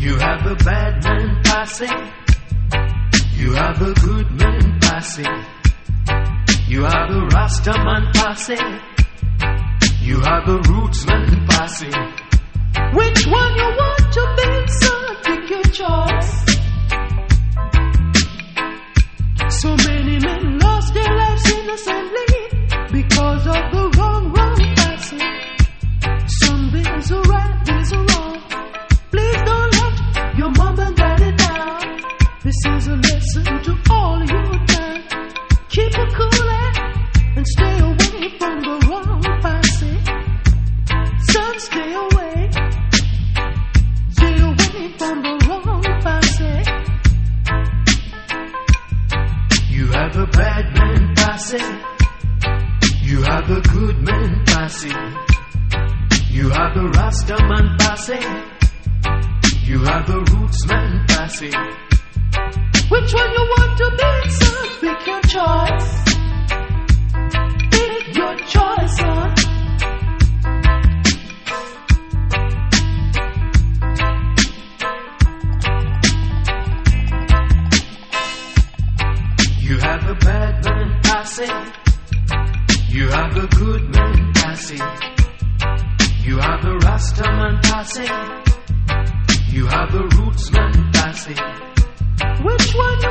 You have a bad man passing. You have a good man passing. You have a Rasta man passing. You have a roots man passing. Which one you want to be, son? Pick your choice. So many men lost their lives innocently because of the wrong passing. Some days are right, days are wrong. Please don't let your mom and daddy down. This is a lesson to all you done. Keep it cool and stay away from the wrong passing. Son, stay away. Stay away from the wrong passing. You have a bad man passing. You have a good man passing. You have a Rasta man passing. You have a roots man passing. Which one you want to be, son? Pick your choice. Pick your choice, son. You have a bad man passing. You have a good man passing. You have a Rasta man passing. You have a roots man passing. Which one